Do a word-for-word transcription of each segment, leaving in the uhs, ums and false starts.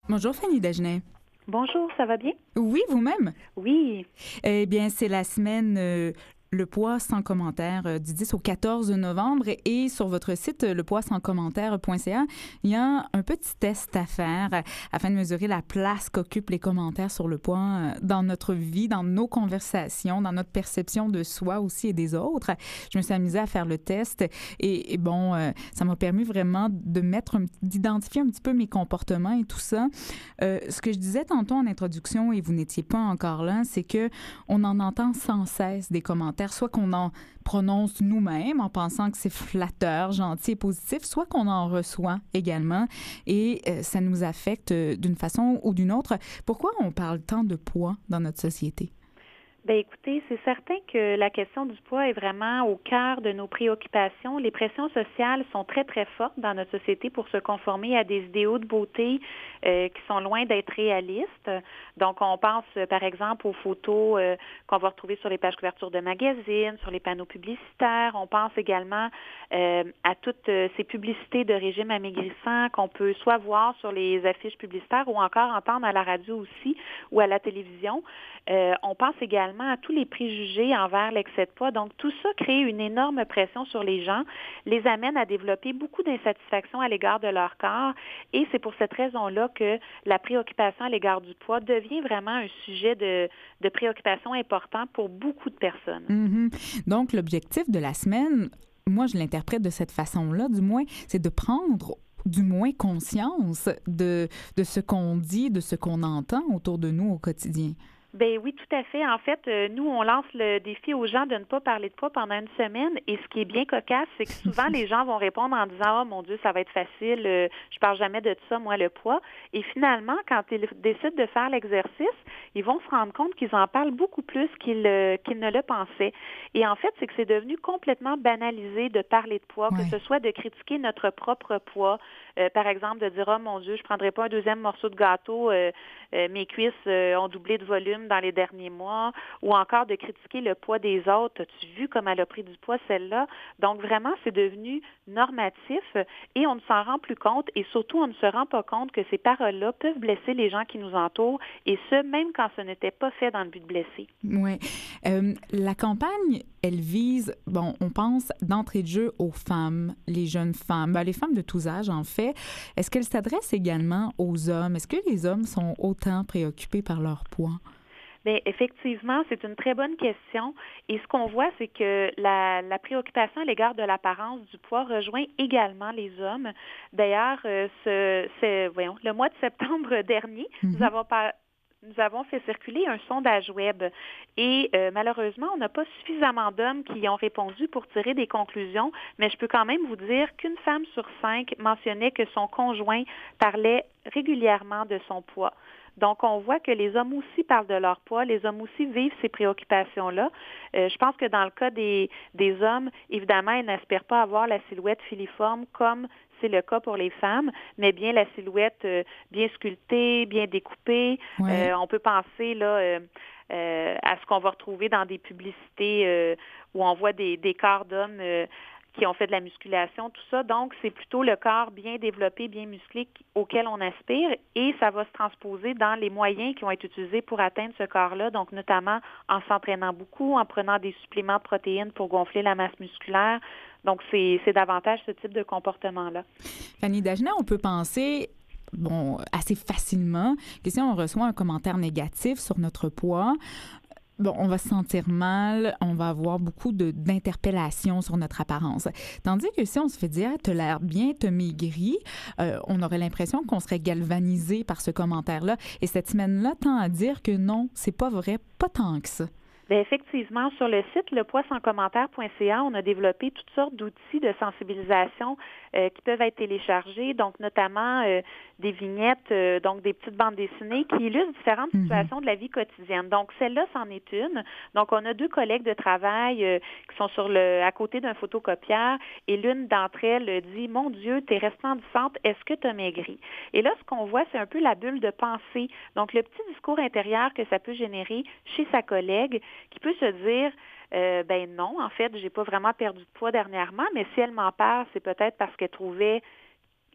Bonjour Fanny Dagenet. Bonjour, ça va bien? Oui, vous-même? Oui. Eh bien, c'est la semaine euh, Le Poids sans commentaire euh, du dix au quatorze novembre et sur votre site euh, le poids sans commentaire point c a, il y a un petit test à faire euh, afin de mesurer la place qu'occupent les commentaires sur le poids euh, dans notre vie, dans nos conversations, dans notre perception de soi aussi et des autres. Je me suis amusée à faire le test et, et bon, euh, ça m'a permis vraiment de mettre, un, d'identifier un petit peu mes comportements et tout ça. Euh, ce que je disais tantôt en introduction et vous n'étiez pas encore là, c'est que on en entend sans cesse des commentaires, soit qu'on en prononce nous-mêmes en pensant que c'est flatteur, gentil et positif, soit qu'on en reçoit également et euh, ça nous affecte euh, d'une façon ou d'une autre. Pourquoi on parle tant de poids dans notre société? Bien, écoutez, c'est certain que la question du poids est vraiment au cœur de nos préoccupations. Les pressions sociales sont très, très fortes dans notre société pour se conformer à des idéaux de beauté euh, qui sont loin d'être réalistes. Donc, on pense, par exemple, aux photos euh, qu'on va retrouver sur les pages couvertures de magazines, sur les panneaux publicitaires. On pense également euh, à toutes euh, ces publicités de régime amaigrissant qu'on peut soit voir sur les affiches publicitaires ou encore entendre à la radio aussi ou à la télévision. Euh, on pense également à tous les préjugés envers l'excès de poids. Donc, tout ça crée une énorme pression sur les gens, les amène à développer beaucoup d'insatisfaction à l'égard de leur corps. Et c'est pour cette raison-là que la préoccupation à l'égard du poids devient vraiment un sujet de, de préoccupation important pour beaucoup de personnes. Mm-hmm. Donc, l'objectif de la semaine, moi, je l'interprète de cette façon-là, du moins, c'est de prendre du moins conscience de, de ce qu'on dit, de ce qu'on entend autour de nous au quotidien. Ben oui, tout à fait. En fait, euh, nous, on lance le défi aux gens de ne pas parler de poids pendant une semaine. Et ce qui est bien cocasse, c'est que souvent, les gens vont répondre en disant « Oh mon Dieu, ça va être facile, euh, je parle jamais de ça, moi, le poids. » Et finalement, quand ils décident de faire l'exercice, ils vont se rendre compte qu'ils en parlent beaucoup plus qu'ils, euh, qu'ils ne le pensaient. Et en fait, c'est que c'est devenu complètement banalisé de parler de poids, Ouais. que ce soit de critiquer notre propre poids. Euh, par exemple, de dire « Oh mon Dieu, je prendrai pas un deuxième morceau de gâteau, euh, euh, mes cuisses euh, ont doublé de volume dans les derniers mois », ou encore de critiquer le poids des autres. As-tu vu comme elle a pris du poids, celle-là? Donc, vraiment, c'est devenu normatif et on ne s'en rend plus compte et surtout, on ne se rend pas compte que ces paroles-là peuvent blesser les gens qui nous entourent et ce, même quand ce n'était pas fait dans le but de blesser. Oui. Euh, la campagne, elle vise, bon, on pense d'entrée de jeu aux femmes, les jeunes femmes, ben, les femmes de tous âges, en fait. Est-ce qu'elle s'adresse également aux hommes? Est-ce que les hommes sont autant préoccupés par leur poids? Bien, effectivement, c'est une très bonne question. Et ce qu'on voit, c'est que la, la préoccupation à l'égard de l'apparence du poids rejoint également les hommes. D'ailleurs, euh, ce, ce, voyons, le mois de septembre dernier, mm-hmm. nous avons pas Nous avons fait circuler un sondage web et euh, malheureusement, on n'a pas suffisamment d'hommes qui y ont répondu pour tirer des conclusions, mais je peux quand même vous dire qu'une femme sur cinq mentionnait que son conjoint parlait régulièrement de son poids. Donc, on voit que les hommes aussi parlent de leur poids, les hommes aussi vivent ces préoccupations-là. Euh, je pense que dans le cas des, des hommes, évidemment, ils n'aspirent pas à avoir la silhouette filiforme comme c'est le cas pour les femmes, mais bien la silhouette euh, bien sculptée, bien découpée. Oui. Euh, on peut penser là euh, euh, à ce qu'on va retrouver dans des publicités euh, où on voit des, des corps d'hommes euh, qui ont fait de la musculation, tout ça. Donc, c'est plutôt le corps bien développé, bien musclé auquel on aspire et ça va se transposer dans les moyens qui vont être utilisés pour atteindre ce corps-là, donc notamment en s'entraînant beaucoup, en prenant des suppléments de protéines pour gonfler la masse musculaire. Donc, c'est, c'est davantage ce type de comportement-là. Fanny Dagenet, on peut penser, bon, assez facilement que si on reçoit un commentaire négatif sur notre poids, bon, on va se sentir mal, on va avoir beaucoup de, d'interpellations sur notre apparence. Tandis que si on se fait dire « t'as l'air bien, t'as maigri euh, », on aurait l'impression qu'on serait galvanisé par ce commentaire-là. Et cette semaine-là tend à dire que non, c'est pas vrai, pas tant que ça. Bien, effectivement, sur le site le poids sans commentaire point c a, on a développé toutes sortes d'outils de sensibilisation euh, qui peuvent être téléchargés, donc notamment euh, des vignettes, euh, donc des petites bandes dessinées qui illustrent différentes mm-hmm. situations de la vie quotidienne. Donc, celle-là, c'en est une. Donc, on a deux collègues de travail euh, qui sont sur le à côté d'un photocopieur et l'une d'entre elles dit « Mon Dieu, t'es resplendissante, est-ce que t'as maigri? » Et là, ce qu'on voit, c'est un peu la bulle de pensée. Donc, le petit discours intérieur que ça peut générer chez sa collègue qui peut se dire euh, ben non, en fait, j'ai pas vraiment perdu de poids dernièrement, mais si elle m'en parle, c'est peut-être parce qu'elle trouvait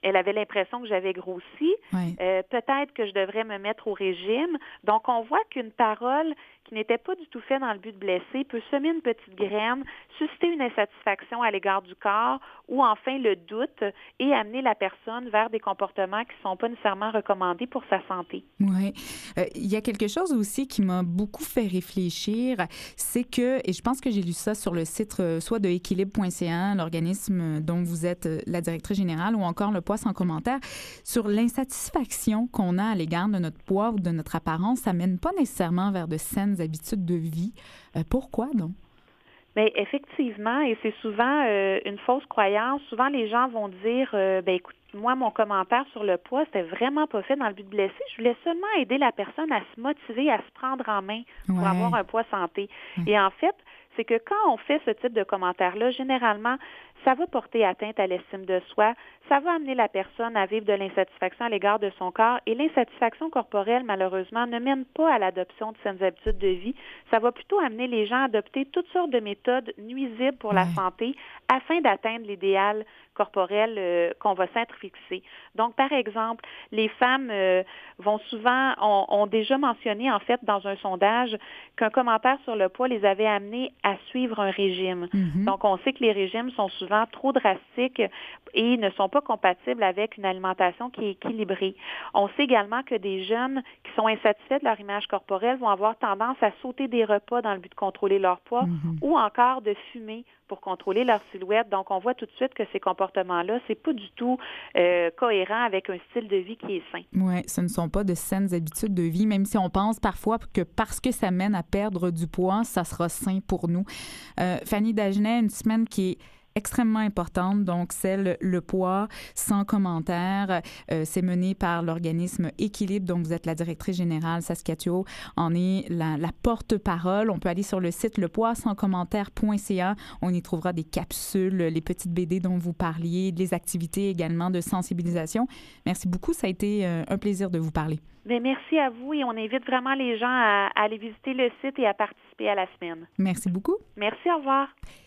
elle avait l'impression que j'avais grossi. Ouais. Euh, peut-être que je devrais me mettre au régime. Donc, on voit qu'une parole qui n'était pas du tout faite dans le but de blesser peut semer une petite graine, susciter une insatisfaction à l'égard du corps ou enfin le doute et amener la personne vers des comportements qui ne sont pas nécessairement recommandés pour sa santé. Oui. Euh, il y a quelque chose aussi qui m'a beaucoup fait réfléchir, c'est que, et je pense que j'ai lu ça sur le site euh, soit de équilibre point c a, l'organisme dont vous êtes euh, la directrice générale, ou encore Le Poids sans commentaire, sur l'insatisfaction qu'on a à l'égard de notre poids ou de notre apparence, ça mène pas nécessairement vers de saines habitudes de vie. Euh, pourquoi donc? Bien, effectivement, et c'est souvent euh, une fausse croyance. Souvent, les gens vont dire, euh, ben écoute, moi, mon commentaire sur le poids, c'était vraiment pas fait dans le but de blesser. Je voulais seulement aider la personne à se motiver, à se prendre en main pour Ouais. avoir un poids santé. Ouais. Et en fait, c'est que quand on fait ce type de commentaire-là, généralement, ça va porter atteinte à l'estime de soi, ça va amener la personne à vivre de l'insatisfaction à l'égard de son corps. Et l'insatisfaction corporelle, malheureusement, ne mène pas à l'adoption de saines habitudes de vie. Ça va plutôt amener les gens à adopter toutes sortes de méthodes nuisibles pour la Ouais. santé afin d'atteindre l'idéal corporel euh, qu'on va s'être fixé. Donc, par exemple, les femmes euh, vont souvent, ont, ont déjà mentionné, en fait, dans un sondage, qu'un commentaire sur le poids les avait amenés à suivre un régime. Mm-hmm. Donc, on sait que les régimes sont souvent trop drastiques et ne sont pas compatibles avec une alimentation qui est équilibrée. On sait également que des jeunes qui sont insatisfaits de leur image corporelle vont avoir tendance à sauter des repas dans le but de contrôler leur poids Mm-hmm. ou encore de fumer pour contrôler leur silhouette. Donc, on voit tout de suite que ces comportements-là, c'est pas du tout euh, cohérent avec un style de vie qui est sain. Oui, ce ne sont pas de saines habitudes de vie, même si on pense parfois que parce que ça mène à perdre du poids, ça sera sain pour nous. Euh, Fanny Dagenet, une semaine qui est extrêmement importante, donc celle Le Poids sans commentaire. Euh, c'est mené par l'organisme Équilibre, dont vous êtes la directrice générale. Saskia Thiault en est la, la porte-parole. On peut aller sur le site le poids sans commentaire point c a. On y trouvera des capsules, les petites B D dont vous parliez, des activités également de sensibilisation. Merci beaucoup. Ça a été euh, un plaisir de vous parler. Bien, merci à vous et on invite vraiment les gens à, à aller visiter le site et à participer à la semaine. Merci beaucoup. Merci, au revoir.